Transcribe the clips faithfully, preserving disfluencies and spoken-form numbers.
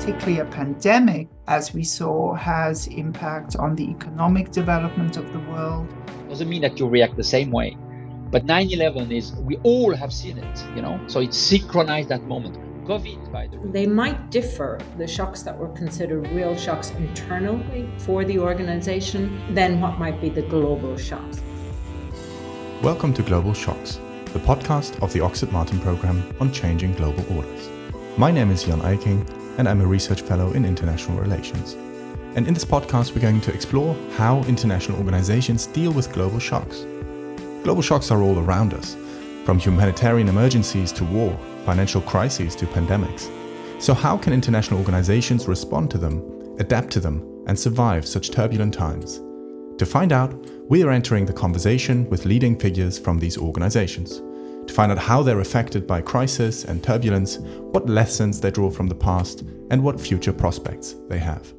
particularly a pandemic, as we saw, has impact on the economic development of the world. Doesn't mean that you react the same way. But nine eleven is, we all have seen it, you know, so it synchronized that moment. COVID, by the way. They might differ, the shocks that were considered real shocks internally for the organization, than what might be the global shocks. Welcome to Global Shocks, the podcast of the Oxford Martin Programme on Changing Global Orders. My name is Jan Eiking, and I'm a research fellow in international relations. And in this podcast, we're going to explore how international organizations deal with global shocks. Global shocks are all around us, from humanitarian emergencies to war, financial crises to pandemics. So how can international organizations respond to them, adapt to them, and survive such turbulent times? To find out, we are entering the conversation with leading figures from these organizations. To find out how they're affected by crisis and turbulence, what lessons they draw from the past, and what future prospects they have.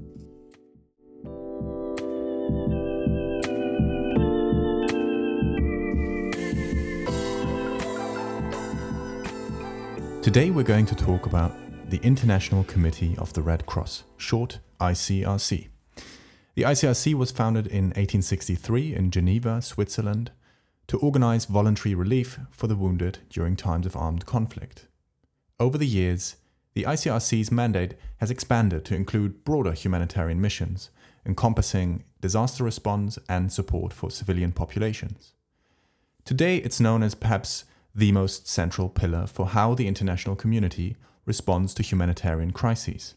Today we're going to talk about the International Committee of the Red Cross, short I C R C. The I C R C was founded in eighteen sixty-three in Geneva, Switzerland, to organize voluntary relief for the wounded during times of armed conflict. Over the years, the I C R C's mandate has expanded to include broader humanitarian missions, encompassing disaster response and support for civilian populations. Today, it's known as perhaps the most central pillar for how the international community responds to humanitarian crises.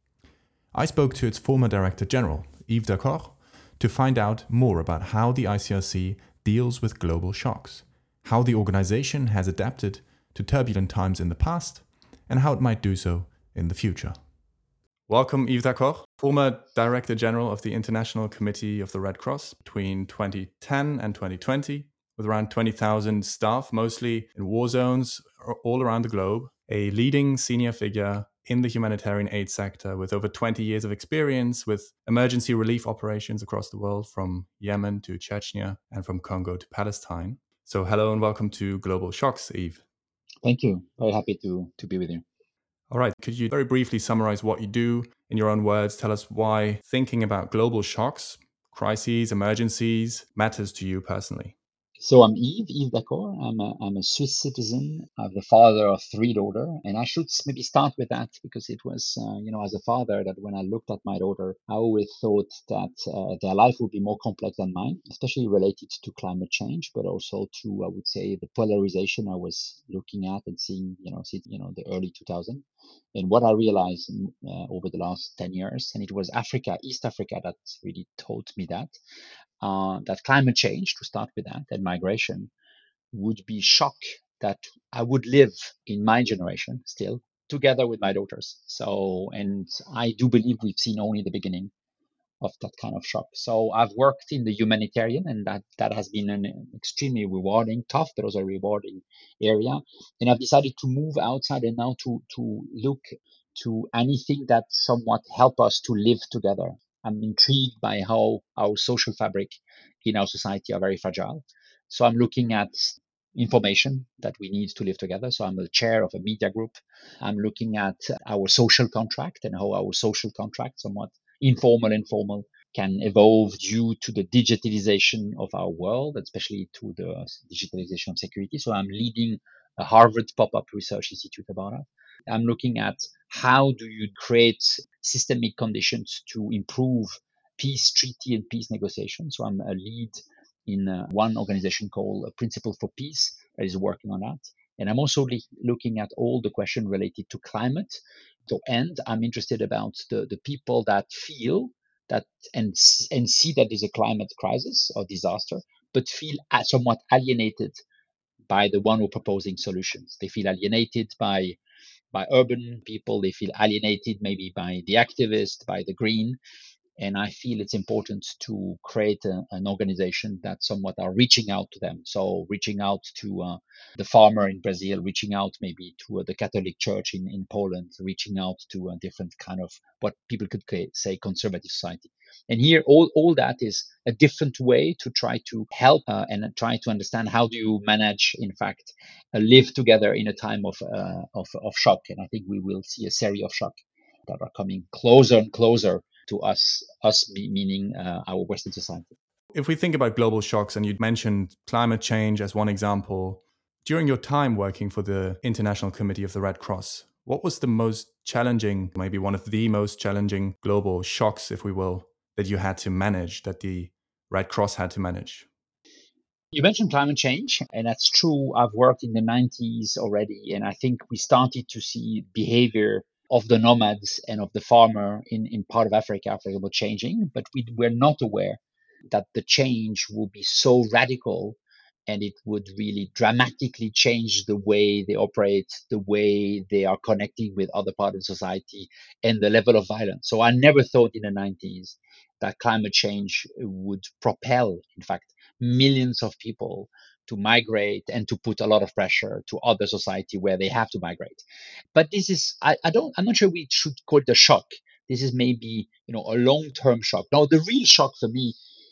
I spoke to its former Director General, Yves Dacourt, to find out more about how the I C R C deals with global shocks, how the organization has adapted to turbulent times in the past, and how it might do so in the future. Welcome, Yves Dacourt, former Director General of the International Committee of the Red Cross between twenty ten and twenty twenty. With around twenty thousand staff, mostly in war zones all around the globe, a leading senior figure in the humanitarian aid sector with over twenty years of experience with emergency relief operations across the world, from Yemen to Chechnya and from Congo to Palestine. So hello and welcome to Global Shocks, Yves. Thank you. Very happy to, to be with you. All right. Could you very briefly summarize what you do in your own words? Tell us why thinking about global shocks, crises, emergencies matters to you personally. So I'm Yves, Yves Dacourt. I'm a, I'm a Swiss citizen. I'm the father of three daughters. And I should maybe start with that because it was, uh, you know, as a father that when I looked at my daughter, I always thought that uh, their life would be more complex than mine, especially related to climate change, but also to, I would say, the polarization I was looking at and seeing, you know, since, you know, the early two thousands. And what I realized uh, over the last ten years, and it was Africa, East Africa, that really taught me that, uh, that climate change, to start with that, and migration would be shock that I would live in my generation still together with my daughters. So, and I do believe we've seen only the beginning of that kind of shock. So I've worked in the humanitarian, and that, that has been an extremely rewarding, tough, but also rewarding area. And I've decided to move outside and now to, to look to anything that somewhat help us to live together. I'm intrigued by how our social fabric in our society are very fragile. So I'm looking at information that we need to live together. So I'm the chair of a media group. I'm looking at our social contract and how our social contract, somewhat informal and formal, can evolve due to the digitalization of our world, especially to the digitalization of security. So I'm leading a Harvard pop-up research institute about it. I'm looking at how do you create systemic conditions to improve peace treaty and peace negotiations. So I'm a lead in uh, one organization called Principle for Peace that is working on that. And I'm also le- looking at all the questions related to climate. So, and I'm interested about the, the people that feel that and, and see that there's a climate crisis or disaster, but feel somewhat alienated by the one who are proposing solutions. They feel alienated by by urban people. They feel alienated maybe by the activist, by the green. And I feel it's important to create a, an organization that somewhat are reaching out to them. So reaching out to uh, the farmer in Brazil, reaching out maybe to uh, the Catholic Church in, in Poland, reaching out to a different kind of what people could say conservative society. And here, all, all that is a different way to try to help uh, and try to understand how do you manage, in fact, uh, live together in a time of, uh, of of shock. And I think we will see a series of shock that are coming closer and closer to us, us meaning uh, our Western society. If we think about global shocks, and you mentioned climate change as one example, during your time working for the International Committee of the Red Cross, what was the most challenging, maybe one of the most challenging global shocks, if we will, that you had to manage, that the Red Cross had to manage? You mentioned climate change, and that's true. I've worked in the nineties already, and I think we started to see behavior of the nomads and of the farmer in, in part of Africa, for example, changing, but we were not aware that the change will be so radical and it would really dramatically change the way they operate, the way they are connecting with other parts of society, and the level of violence. So I never thought in the nineties that climate change would propel, in fact, millions of people to migrate and to put a lot of pressure to other society where they have to migrate. But this is, I, I don't, I'm not sure we should call it a shock. This is maybe, you know, a long-term shock. Now, the real shock for me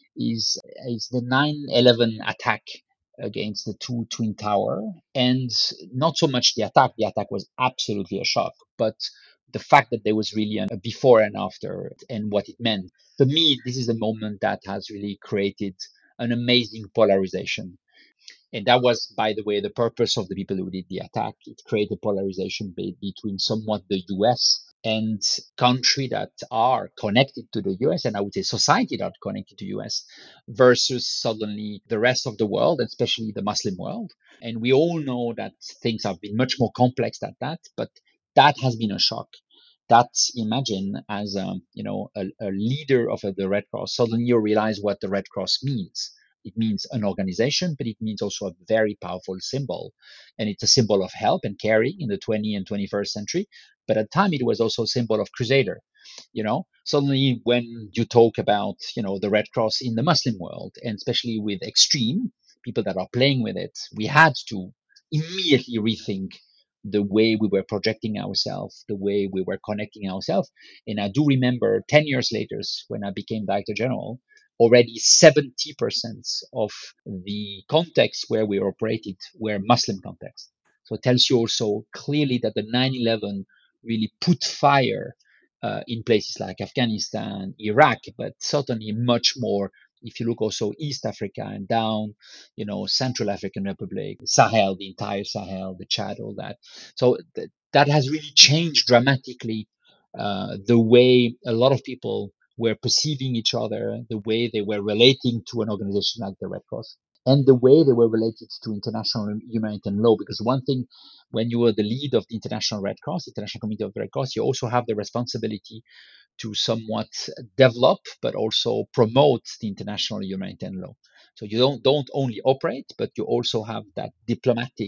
is is the nine eleven attack against the two twin tower, and not so much the attack. The attack was absolutely a shock, but the fact that there was really a before and after and what it meant. For me, this is a moment that has really created an amazing polarization. And that was, by the way, the purpose of the people who did the attack. It created polarization be- between somewhat the U S and countries that are connected to the U S, and I would say society that are connected to U S, versus suddenly the rest of the world, especially the Muslim world. And we all know that things have been much more complex than that, but that has been a shock. That's, imagine, as a, you know, a, a leader of a, the Red Cross, suddenly you realize what the Red Cross means. It means an organization, but it means also a very powerful symbol. And it's a symbol of help and caring in the twentieth and twenty-first century. But at the time, it was also a symbol of crusader. You know, suddenly when you talk about, you know, the Red Cross in the Muslim world, and especially with extreme people that are playing with it, we had to immediately rethink the way we were projecting ourselves, the way we were connecting ourselves. And I do remember ten years later, when I became Director General, already seventy percent of the contexts where we operated were Muslim contexts. So it tells you also clearly that the nine eleven really put fire uh, in places like Afghanistan, Iraq, but certainly much more if you look also East Africa and down, you know, Central African Republic, Sahel, the entire Sahel, the Chad, all that. So th- that has really changed dramatically uh, the way a lot of people were perceiving each other, the way they were relating to an organization like the Red Cross, and the way they were related to international humanitarian law. Because one thing, when you are the lead of the International Red Cross, International Committee of the Red Cross, you also have the responsibility to somewhat develop, but also promote the international humanitarian law. So you don't don't only operate, but you also have that diplomatic,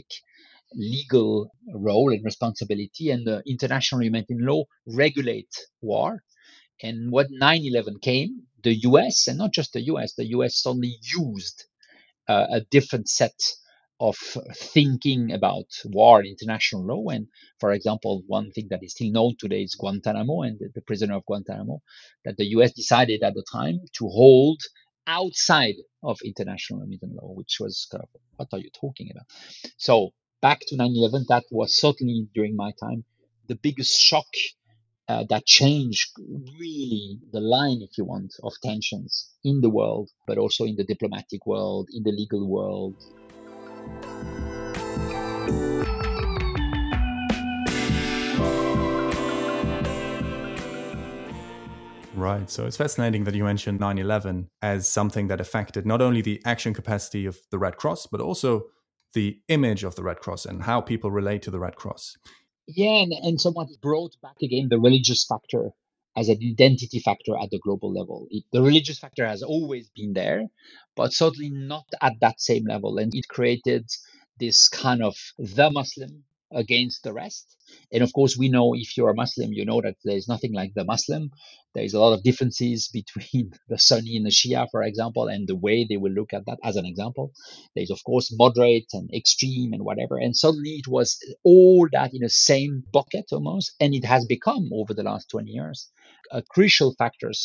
legal role and responsibility. And the international humanitarian law regulate war. And when nine eleven came, the U S, and not just the U S, the U S suddenly used uh, a different set of thinking about war and international law. And for example, one thing that is still known today is Guantanamo and the, the prisoner of Guantanamo, that the U S decided at the time to hold outside of international humanitarian law, which was kind of, what are you talking about? So back to nine eleven, that was certainly during my time the biggest shock uh, that changed really the line, if you want, of tensions in the world, but also in the diplomatic world, in the legal world. Right. So it's fascinating that you mentioned nine eleven as something that affected not only the action capacity of the Red Cross, but also the image of the Red Cross and how people relate to the Red Cross. Yeah, and, and somewhat brought back again the religious factor as an identity factor at the global level. It, the religious factor has always been there, but certainly not at that same level. And it created this kind of the Muslim against the rest. And of course, we know if you're a Muslim, you know that there's nothing like the Muslim. There's a lot of differences between the Sunni and the Shia, for example, and the way they will look at that as an example. There's, of course, moderate and extreme and whatever. And suddenly it was all that in the same bucket almost. And it has become, over the last twenty years, uh, crucial factors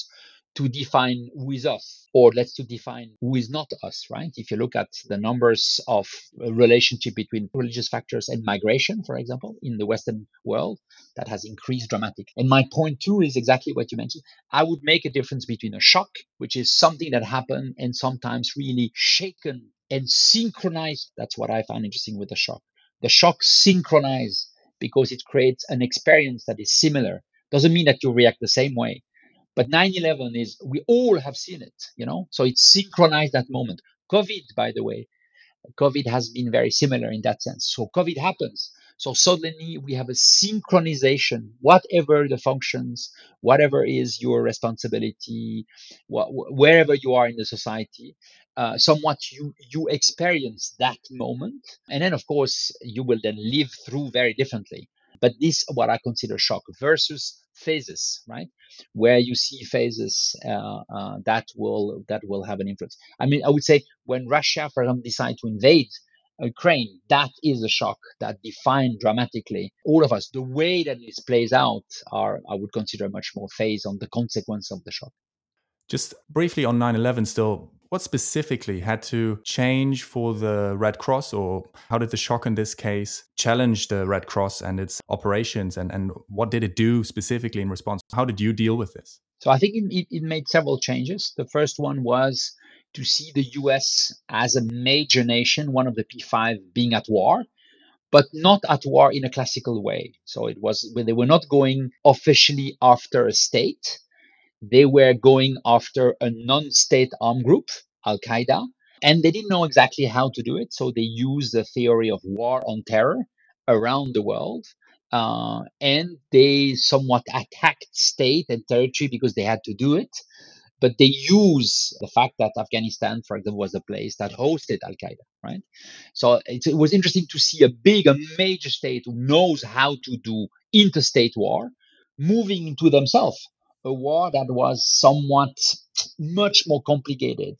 to define who is us, or let's to define who is not us, right? If you look at the numbers of relationship between religious factors and migration, for example, in the Western world, that has increased dramatically. And my point two is exactly what you mentioned. I would make a difference between a shock, which is something that happened and sometimes really shaken and synchronized. That's what I find interesting with the shock. The shock synchronized because it creates an experience that is similar. Doesn't mean that you react the same way. But nine eleven is, we all have seen it, you know, so it synchronized that moment. COVID, by the way, COVID has been very similar in that sense. So COVID happens. So suddenly we have a synchronization, whatever the functions, whatever is your responsibility, wh- wherever you are in the society, uh, somewhat you, you experience that moment. And then, of course, you will then live through very differently. But this, what I consider shock versus phases, right? Where you see phases uh, uh, that will that will have an influence. I mean, I would say when Russia, for example, decided to invade Ukraine, that is a shock that defined dramatically all of us. The way that this plays out are, I would consider, much more phase on the consequence of the shock. Just briefly on nine eleven still, what specifically had to change for the Red Cross, or how did the shock in this case challenge the Red Cross and its operations, and, and what did it do specifically in response? How did you deal with this? So I think it, it made several changes. The first one was to see the U S as a major nation, one of the P five, being at war, but not at war in a classical way. So it was, they were not going officially after a state. They were going after a non-state armed group, Al-Qaeda, and they didn't know exactly how to do it. So they used the theory of war on terror around the world. Uh, and they somewhat attacked state and territory because they had to do it. But they use the fact that Afghanistan, for example, was the place that hosted Al Qaeda, right? So it, it was interesting to see a big, a major state who knows how to do interstate war, moving into themselves a war that was somewhat much more complicated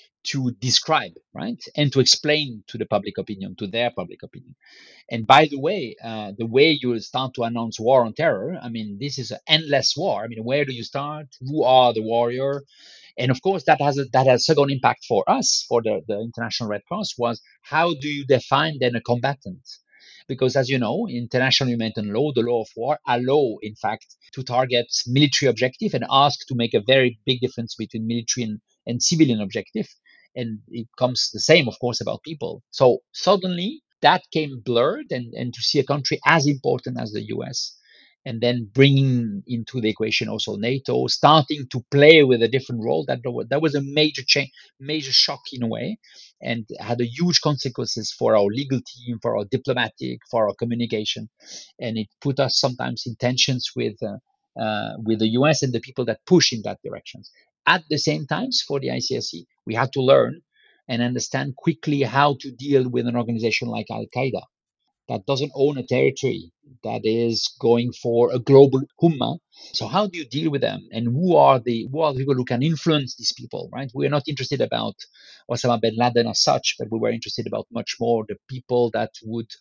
to describe, right? And to explain to the public opinion, to their public opinion. And by the way, uh, the way you start to announce war on terror, I mean, this is an endless war. I mean, where do you start? Who are the warrior? And of course, that has a, that has a second impact for us, for the, the International Red Cross, was how do you define then a combatant? Because as you know, international humanitarian law, the law of war, allow, in fact, to target military objective and ask to make a very big difference between military and, and civilian objective. And it comes the same, of course, about people. So suddenly that came blurred, and, and to see a country as important as the U S, and then bringing into the equation also NATO, starting to play with a different role, that that was a major change, major shock in a way, and had a huge consequences for our legal team, for our diplomatic, for our communication, and it put us sometimes in tensions with uh, uh, with the U S and the people that push in that direction. At the same time, for the I C R C, we had to learn and understand quickly how to deal with an organization like Al Qaeda that doesn't own a territory, that is going for a global Ummah. So how do you deal with them? And who are the who are the people who can influence these people, right? We're not interested about Osama bin Laden as such, but we were interested about much more the people that would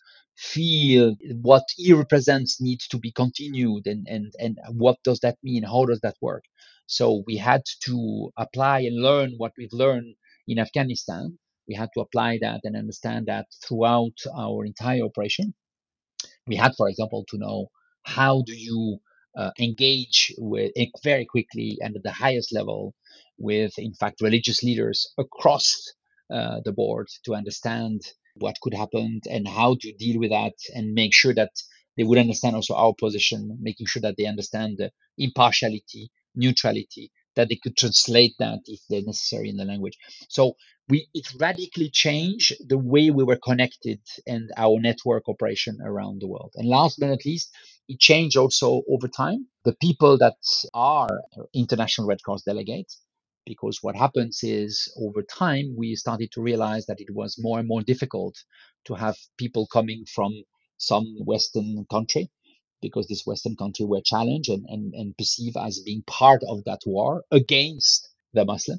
feel what he represents needs to be continued, and, and, and what does that mean? How does that work? So we had to apply and learn what we've learned in Afghanistan. We had to apply that and understand that throughout our entire operation. We had, for example, to know how do you uh, engage with very quickly and at the highest level with, in fact, religious leaders across uh, the board to understand what could happen and how to deal with that, and make sure that they would understand also our position, making sure that they understand the impartiality, neutrality, that they could translate that if they're necessary in the language. So we it radically changed the way we were connected and our network operation around the world. And last but not least, it changed also over time the people that are International Red Cross delegates, because what happens is over time we started to realize that it was more and more difficult to have people coming from some Western country, because this Western country were challenged and, and, and perceived as being part of that war against the Muslim.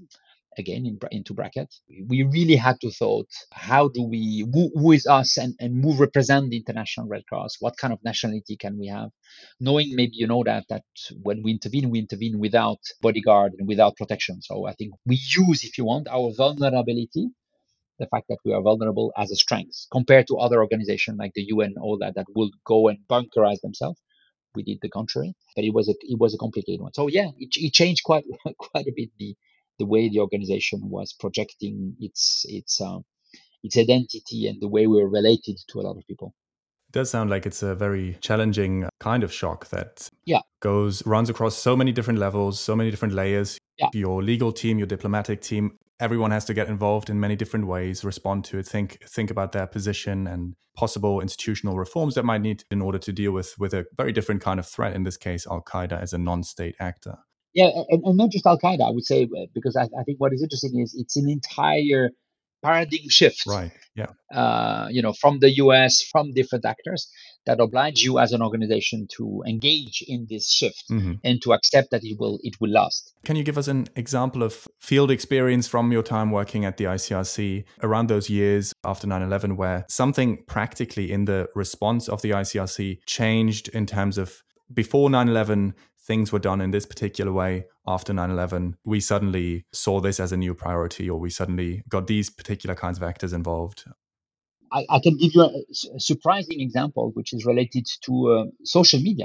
again in, into bracket. We really had to thought, how do we, who, who is us and, and who represent the International Red Cross? What kind of nationality can we have? Knowing maybe you know that, that when we intervene, we intervene without bodyguard and without protection. So I think we use, if you want, our vulnerability, the fact that we are vulnerable as a strength compared to other organizations like the U N, all that, that will go and bunkerize themselves. We did the contrary, but it was a it was a complicated one. So yeah, it, it changed quite quite a bit the the way the organization was projecting its its uh, its identity and the way we were related to a lot of people. It does sound like it's a very challenging kind of shock that yeah. goes runs across so many different levels, so many different layers. Yeah. Your legal team, your diplomatic team, everyone has to get involved in many different ways, respond to it, think think about their position and possible institutional reforms that might need in order to deal with with a very different kind of threat, in this case, Al-Qaeda as a non-state actor. Yeah, and, and not just Al-Qaeda, I would say, because I, I think what is interesting is it's an entire paradigm shift. Right, yeah. Uh, you know, from the U S, from different actors that oblige you as an organization to engage in this shift mm-hmm. and to accept that it will it will last. Can you give us an example of field experience from your time working at the I C R C around those years after nine eleven where something practically in the response of the I C R C changed in terms of before nine eleven, things were done in this particular way. After nine eleven, we suddenly saw this as a new priority, or we suddenly got these particular kinds of actors involved? I, I can give you a, a surprising example, which is related to uh, social media,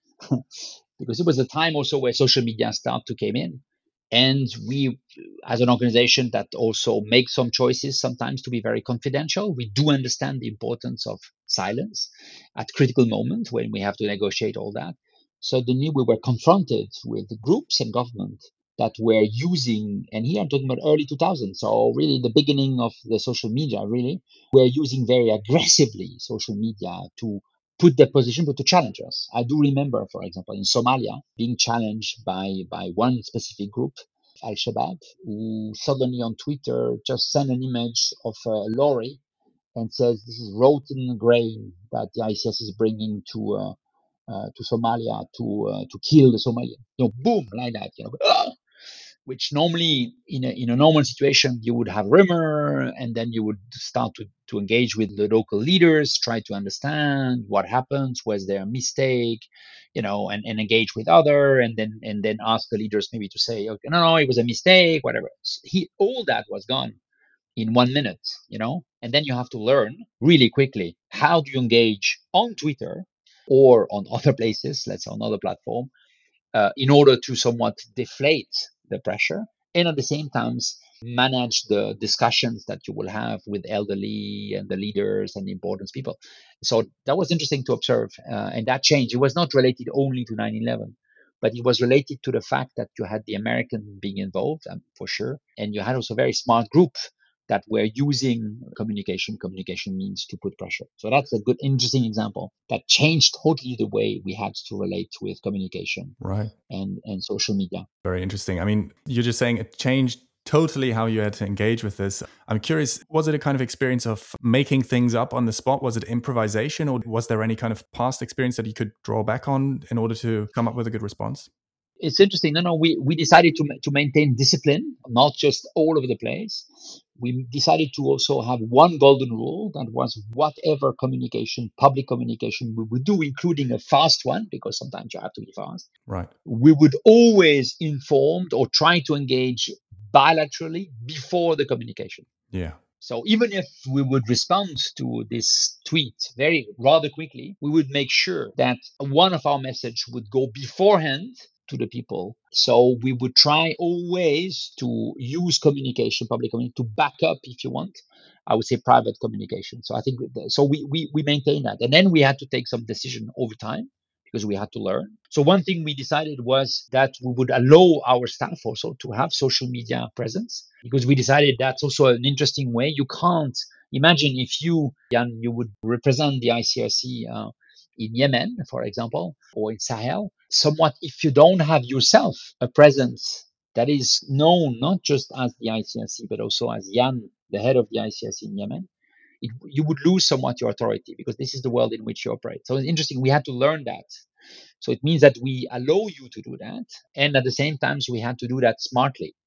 because it was a time also where social media started to came in. And we, as an organization that also makes some choices sometimes to be very confidential, we do understand the importance of silence at critical moments when we have to negotiate all that. Suddenly we were confronted with groups and government that were using, and here I'm talking about early two thousands, so really the beginning of the social media, really, were using very aggressively social media to put their position, but to challenge us. I do remember, for example, in Somalia, being challenged by, by one specific group, Al-Shabaab, who suddenly on Twitter just sent an image of a lorry and says, this is rotten grain that the I C S is bringing to uh, uh, to Somalia to uh, to kill the Somalian. You know, boom, like that, you know. Ah! Which normally in a, in a normal situation, you would have rumor and then you would start to, to engage with the local leaders, try to understand what happens, was there a mistake, you know, and, and engage with other and then and then ask the leaders maybe to say, okay, no, no, it was a mistake, whatever. He, all that was gone in one minute, you know, and then you have to learn really quickly, how do you engage on Twitter or on other places, let's say on other platform, uh, in order to somewhat deflate the pressure and at the same time manage the discussions that you will have with elderly and the leaders and the important people. So that was interesting to observe. Uh, and that change, it was not related only to nine eleven, but it was related to the fact that you had the American being involved, um, for sure. And you had also a very smart group that were using communication, communication means to put pressure. So that's a good, interesting example that changed totally the way we had to relate with communication, right, and, and social media. Very interesting. I mean, you're just saying it changed totally how you had to engage with this. I'm curious, was it a kind of experience of making things up on the spot? Was it improvisation, or was there any kind of past experience that you could draw back on in order to come up with a good response? It's interesting. No, no, we, we decided to to maintain discipline, not just all over the place. We decided to also have one golden rule that was whatever communication, public communication we would do, including a fast one, because sometimes you have to be fast. Right. We would always inform or try to engage bilaterally before the communication. Yeah. So even if we would respond to this tweet very rather quickly, we would make sure that one of our message would go beforehand to the people. So we would try always to use communication, public communication, to back up, if you want, I would say private communication. So I think, so we, we, we maintain that. And then we had to take some decision over time because we had to learn. So one thing we decided was that we would allow our staff also to have social media presence, because we decided that's also an interesting way. You can't imagine if you, Jan, you would represent the I C R C uh, in Yemen, for example, or in Sahel, somewhat if you don't have yourself a presence that is known not just as the I C R C, but also as Jan, the head of the I C R C in Yemen, it, you would lose somewhat your authority, because this is the world in which you operate. So it's interesting, we had to learn that. So it means that we allow you to do that. And at the same time, we had to do that smartly.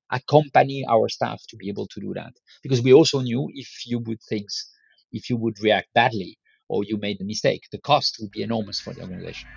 accompany our staff to be able to do that. Because we also knew if you would things, if you would react badly or you made a mistake, the cost would be enormous for the organization.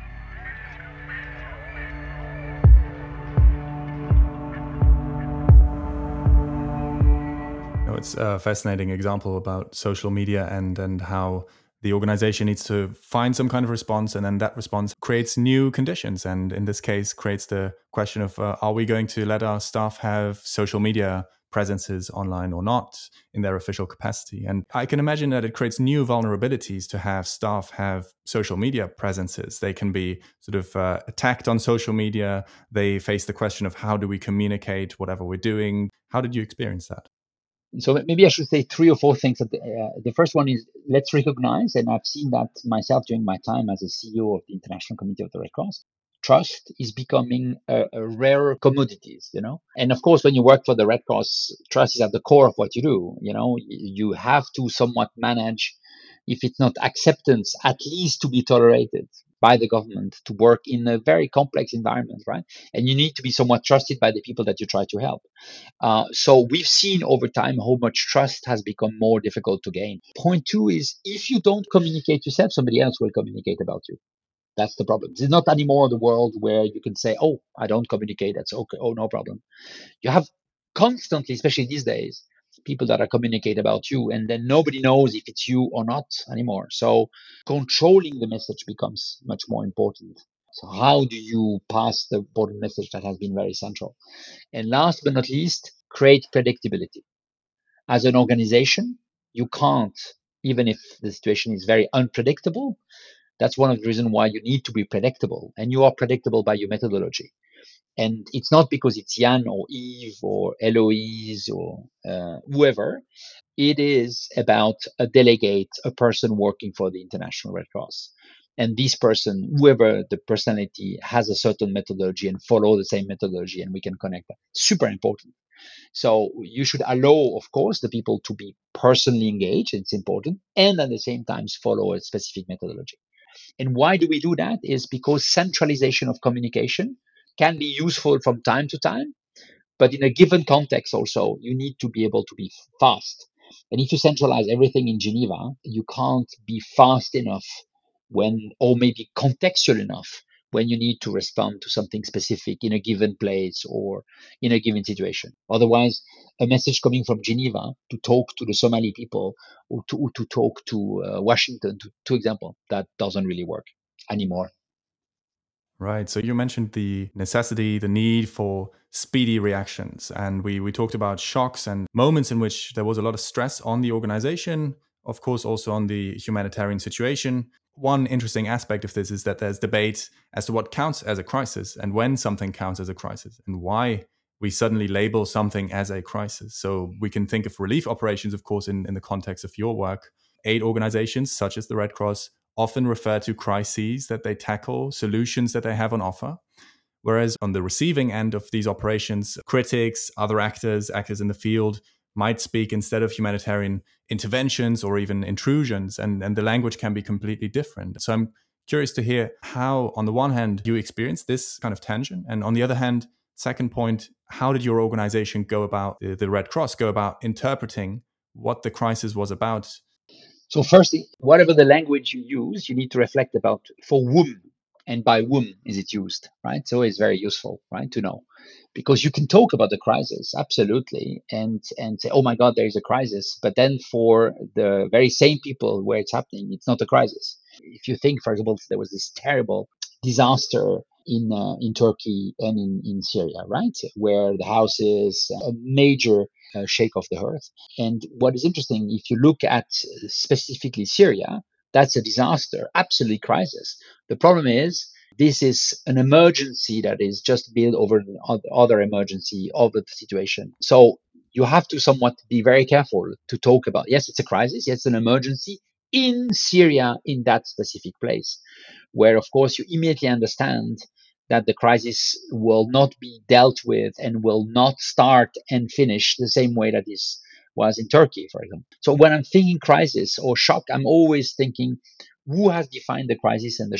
It's a fascinating example about social media and, and how the organization needs to find some kind of response, and then that response creates new conditions. And in this case, creates the question of, uh, are we going to let our staff have social media presences online or not in their official capacity? And I can imagine that it creates new vulnerabilities to have staff have social media presences. They can be sort of uh, attacked on social media. They face the question of how do we communicate whatever we're doing? How did you experience that? So maybe I should say three or four things. That, uh, the first one is, let's recognize, and I've seen that myself during my time as a C E O of the International Committee of the Red Cross, trust is becoming a, a rare commodity, you know. And of course, when you work for the Red Cross, trust is at the core of what you do. You know, you have to somewhat manage, if it's not acceptance, at least to be tolerated by the government, to work in a very complex environment, right? And you need to be somewhat trusted by the people that you try to help. Uh, so we've seen over time how much trust has become more difficult to gain. Point two is, if you don't communicate yourself, somebody else will communicate about you. That's the problem. It's not anymore the world where you can say, oh, I don't communicate. That's okay. Oh, no problem. You have constantly, especially these days, people that are communicate about you, and then nobody knows if it's you or not anymore. So controlling the message becomes much more important. So how do you pass the important message that has been very central? And last but not least, create predictability. As an organization, you can't, even if the situation is very unpredictable, that's one of the reasons why you need to be predictable. And you are predictable by your methodology. And it's not because it's Jan or Yves or Eloise or uh, whoever. It is about a delegate, a person working for the International Red Cross. And this person, whoever the personality, has a certain methodology and follow the same methodology, and we can connect that. Super important. So you should allow, of course, the people to be personally engaged. It's important. And at the same time, follow a specific methodology. And why do we do that? Is because centralization of communication can be useful from time to time, but in a given context also, you need to be able to be fast. And if you centralize everything in Geneva, you can't be fast enough when, or maybe contextual enough when you need to respond to something specific in a given place or in a given situation. Otherwise, a message coming from Geneva to talk to the Somali people or to, to talk to uh, Washington, to, to example, that doesn't really work anymore. Right. So you mentioned the necessity, the need for speedy reactions. And we, we talked about shocks and moments in which there was a lot of stress on the organization, of course, also on the humanitarian situation. One interesting aspect of this is that there's debate as to what counts as a crisis and when something counts as a crisis and why we suddenly label something as a crisis. So we can think of relief operations, of course, in, in the context of your work. Aid organizations such as the Red Cross often refer to crises that they tackle, solutions that they have on offer. Whereas on the receiving end of these operations, critics, other actors, actors in the field might speak instead of humanitarian interventions or even intrusions, and, and the language can be completely different. So I'm curious to hear how, on the one hand, you experience this kind of tension, and on the other hand, second point, how did your organization go about, the, the Red Cross, go about interpreting what the crisis was about? So firstly, whatever the language you use, you need to reflect about for whom and by whom is it used, right? So it's very useful, right, to know. Because you can talk about the crisis, absolutely, and, and say, oh my God, there is a crisis. But then for the very same people where it's happening, it's not a crisis. If you think, for example, there was this terrible disaster in uh, in Turkey and in, in Syria, right, where the houses, a major uh, shake of the earth. And what is interesting, if you look at specifically Syria, that's a disaster, absolutely crisis. The problem is, this is an emergency that is just built over other emergency of the situation. So you have to somewhat be very careful to talk about, yes, it's a crisis, yes, it's an emergency in Syria, in that specific place, where, of course, you immediately understand that the crisis will not be dealt with and will not start and finish the same way that this was in Turkey, for example. So when I'm thinking crisis or shock, I'm always thinking, who has defined the crisis and the shock?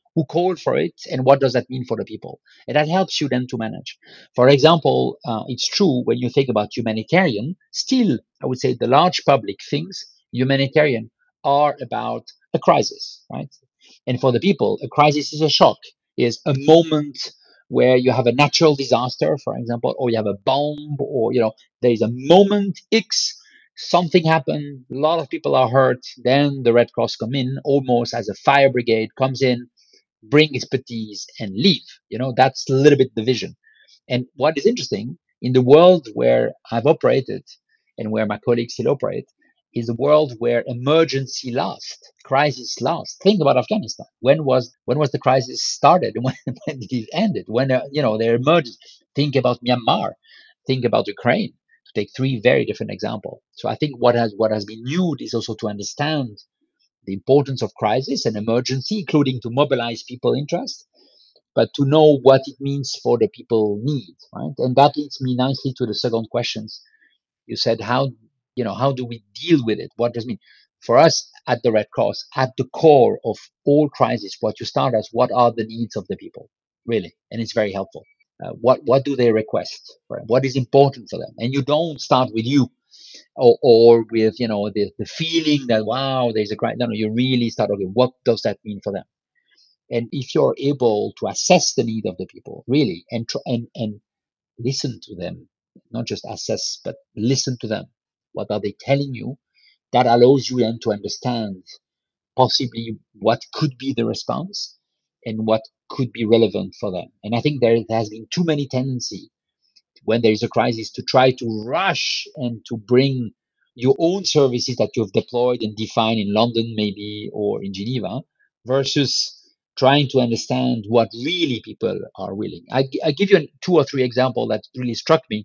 who called for it, and what does that mean for the people? And that helps you then to manage. For example, uh, it's true when you think about humanitarian, still, I would say the large public thinks humanitarian are about a crisis, right? And for the people, a crisis is a shock, is a moment where you have a natural disaster, for example, or you have a bomb, or you know, there is a moment X, something happened, a lot of people are hurt, then the Red Cross come in almost as a fire brigade, comes in, bring expertise and leave. You know, that's a little bit the vision. And what is interesting in the world where I've operated and where my colleagues still operate is a world where emergency lasts, crisis lasts. Think about Afghanistan. When was when was the crisis started? When, when did it end? When uh, you know there emerged. Think about Myanmar. Think about Ukraine. To take three very different examples. So I think what has what has been new is also to understand the importance of crisis and emergency, including to mobilize people interest, but to know what it means for the people need, right? And that leads me nicely to the second questions. You said, how, you know, how do we deal with it? What does it mean? For us at the Red Cross, at the core of all crises, what you start as, what are the needs of the people, really? And it's very helpful. Uh, what, what do they request? Right? What is important for them? And you don't start with you or, or with, you know, the, the feeling that, wow, there's a crisis. No, no, you really start, okay, what does that mean for them? And if you're able to assess the need of the people, really, and tr- and and listen to them, not just assess, but listen to them. What are they telling you? That allows you then to understand possibly what could be the response and what could be relevant for them. And I think there has been too many tendency when there is a crisis to try to rush and to bring your own services that you've deployed and defined in London, maybe, or in Geneva, versus trying to understand what really people are willing. I, I give you two or three examples that really struck me.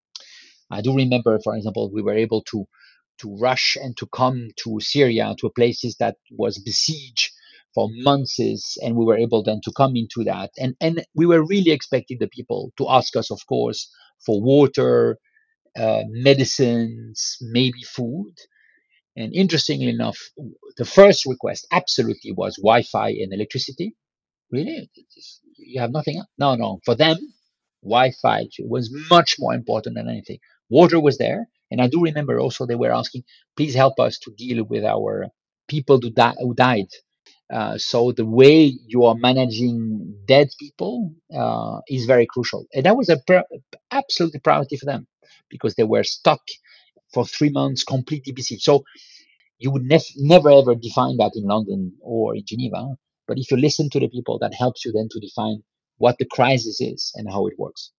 I do remember, for example, we were able to to rush and to come to Syria, to places that was besieged for months, and we were able then to come into that. And, and we were really expecting the people to ask us, of course, for water, uh, medicines, maybe food. And interestingly enough, the first request absolutely was Wi-Fi and electricity. Really? You have nothing else? No, no. For them, Wi-Fi was much more important than anything. Water was there. And I do remember also they were asking, please help us to deal with our people who, di- who died. Uh, so the way you are managing dead people uh, is very crucial. And that was a pr- absolutely priority for them because they were stuck for three months completely besieged. So you would nef- never ever define that in London or in Geneva. But if you listen to the people, that helps you then to define what the crisis is and how it works.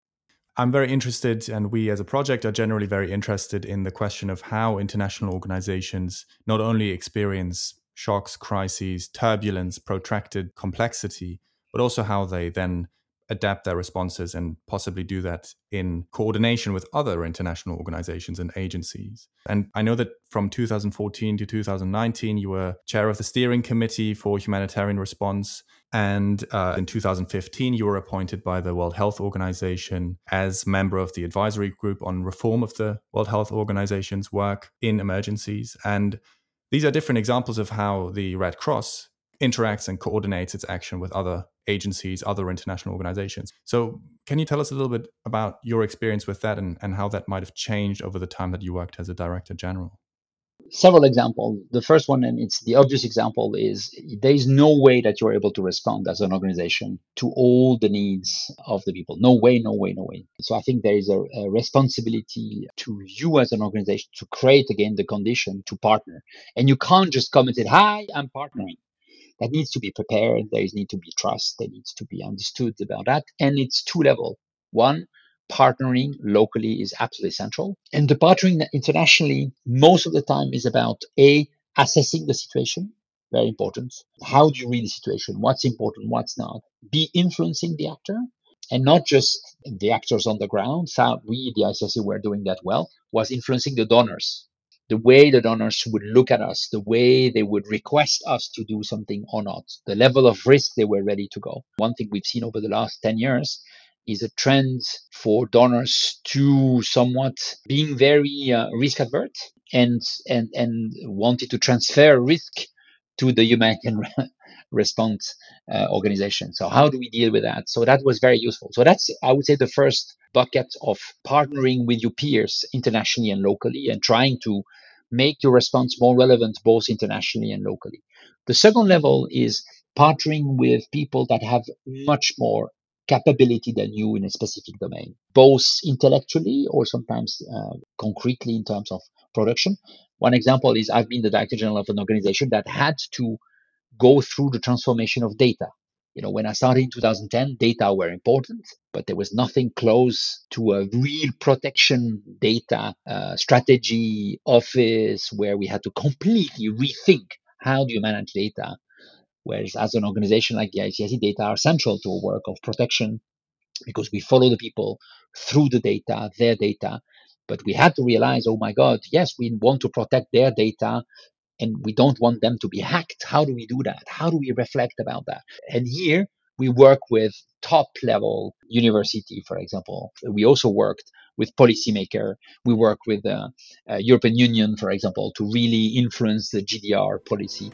I'm very interested, and we as a project are generally very interested in the question of how international organizations not only experience shocks, crises, turbulence, protracted complexity, but also how they then adapt their responses and possibly do that in coordination with other international organizations and agencies. And I know that from two thousand fourteen to two thousand nineteen, you were chair of the steering committee for humanitarian response. And uh, in two thousand fifteen, you were appointed by the World Health Organization as member of the advisory group on reform of the World Health Organization's work in emergencies. And these are different examples of how the Red Cross interacts and coordinates its action with other agencies, other international organizations. So can you tell us a little bit about your experience with that and, and how that might have changed over the time that you worked as a Director General? Several examples. The first one, and it's the obvious example, is there is no way that you're able to respond as an organization to all the needs of the people. No way, no way, no way. So I think there is a, a responsibility to you as an organization to create again the condition to partner. And you can't just come and say, hi, I'm partnering. That needs to be prepared. There needs to be trust. There needs to be understood about that. And it's two level. One, partnering locally is absolutely essential. And the partnering internationally, most of the time, is about A, assessing the situation. Very important. How do you read the situation? What's important? What's not? B, influencing the actor. And not just the actors on the ground. So we, the I C R C, were doing that well, was influencing the donors. The way the donors would look at us, the way they would request us to do something or not, the level of risk they were ready to go. One thing we've seen over the last ten years is a trend for donors to somewhat being very uh, risk adverse and, and, and wanted to transfer risk to the humanitarian response uh, organization. So how do we deal with that? So that was very useful. So that's, I would say, the first bucket of partnering with your peers internationally and locally and trying to make your response more relevant both internationally and locally. The second level is partnering with people that have much more capability than you in a specific domain, both intellectually or sometimes uh, concretely in terms of production. One example is I've been the director general of an organization that had to go through the transformation of data. You know, when I started in two thousand ten, data were important, but there was nothing close to a real protection data uh, strategy office where we had to completely rethink how do you manage data. Whereas as an organization like the I C R C, data are central to a work of protection because we follow the people through the data, their data. But we had to realize, oh my God, yes, we want to protect their data and we don't want them to be hacked. How do we do that? How do we reflect about that? And here we work with top level university, for example. We also worked with policymaker. We work with the uh, European Union, for example, to really influence the G D R policy.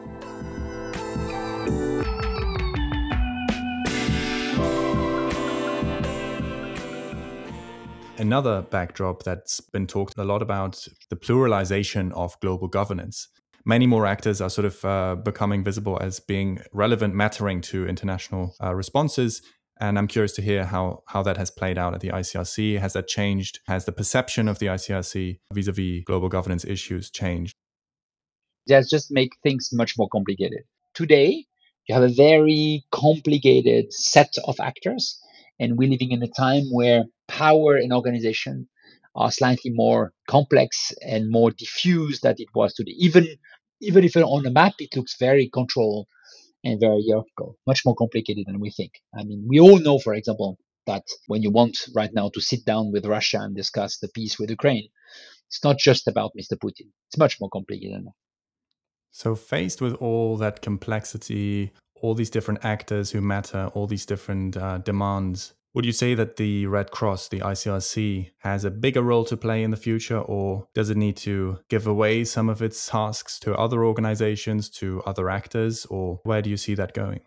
Another backdrop that's been talked a lot about, the pluralization of global governance. Many more actors are sort of uh, becoming visible as being relevant, mattering to international uh, responses. And I'm curious to hear how, how that has played out at the I C R C. Has that changed? Has the perception of the I C R C vis-a-vis global governance issues changed? That just make things much more complicated. Today, you have a very complicated set of actors, and we're living in a time where power and organization are slightly more complex and more diffuse than it was today. Even, even if on the map, it looks very controlled and very hierarchical, much more complicated than we think. I mean, we all know, for example, that when you want right now to sit down with Russia and discuss the peace with Ukraine, it's not just about Mister Putin. It's much more complicated than that. So faced with all that complexity, all these different actors who matter, all these different uh, demands, would you say that the Red Cross, the I C R C, has a bigger role to play in the future, or does it need to give away some of its tasks to other organizations, to other actors, or where do you see that going?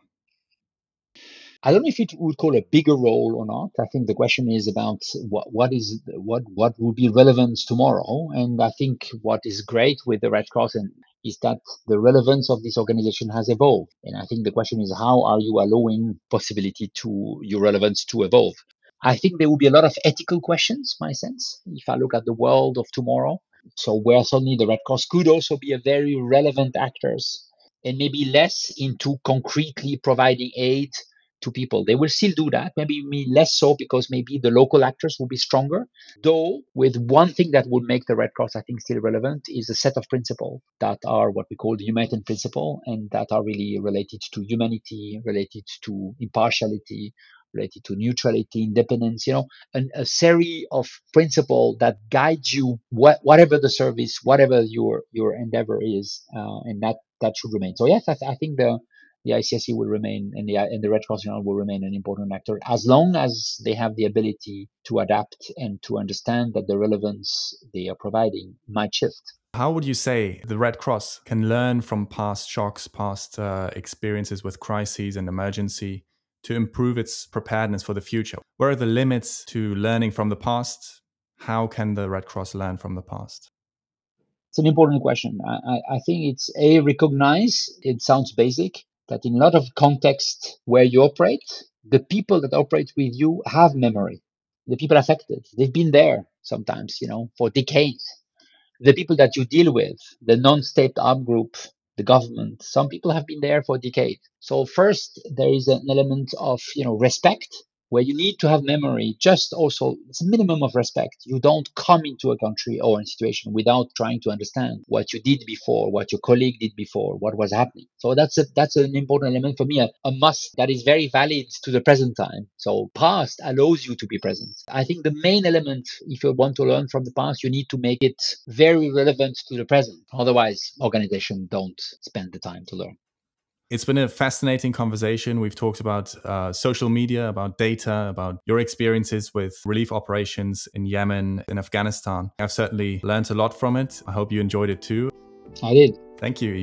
I don't know if it would call a bigger role or not. I think the question is about what what is what what will be relevant tomorrow. And I think what is great with the Red Cross and is that the relevance of this organization has evolved. And I think the question is, how are you allowing possibility to your relevance to evolve? I think there will be a lot of ethical questions, my sense, if I look at the world of tomorrow. So where suddenly the Red Cross could also be a very relevant actors and maybe less into concretely providing aid to people. They will still do that, maybe less so because maybe the local actors will be stronger. Though with one thing that would make the Red Cross, I think, still relevant is a set of principles that are what we call the humanitarian principle and that are really related to humanity, related to impartiality, related to neutrality, independence, you know, an, a series of principles that guide you what, whatever the service, whatever your your endeavor is, uh, and that that should remain. So yes, I, th- I think the the I C R C will remain and the and the Red Cross will remain an important actor as long as they have the ability to adapt and to understand that the relevance they are providing might shift. How would you say the Red Cross can learn from past shocks, past uh, experiences with crises and emergency to improve its preparedness for the future? Where are the limits to learning from the past? How can the Red Cross learn from the past? It's an important question. I, I think it's a recognize, it sounds basic, that in a lot of contexts where you operate, the people that operate with you have memory. The people affected, they've been there sometimes, you know, for decades. The people that you deal with, the non-state armed group, the government, some people have been there for decades. So first, there is an element of, you know, respect, where you need to have memory, just also it's a minimum of respect. You don't come into a country or a situation without trying to understand what you did before, what your colleague did before, what was happening. So that's a, that's an important element for me, a, a must that is very valid to the present time. So past allows you to be present. I think the main element, if you want to learn from the past, you need to make it very relevant to the present. Otherwise, organizations don't spend the time to learn. It's been a fascinating conversation. We've talked about uh, social media, about data, about your experiences with relief operations in Yemen, in Afghanistan. I've certainly learned a lot from it. I hope you enjoyed it too. I did. Thank you, Yves.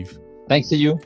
Thanks to you.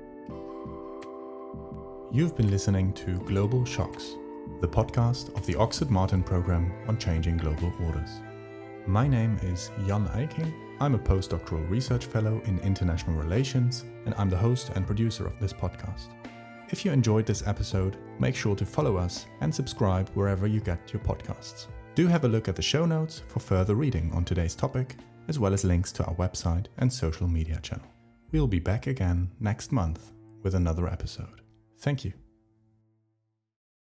You've been listening to Global Shocks, the podcast of the Oxford Martin Programme on Changing Global Orders. My name is Jan Eiking. I'm a postdoctoral research fellow in international relations, and I'm the host and producer of this podcast. If you enjoyed this episode, make sure to follow us and subscribe wherever you get your podcasts. Do have a look at the show notes for further reading on today's topic, as well as links to our website and social media channel. We'll be back again next month with another episode. Thank you.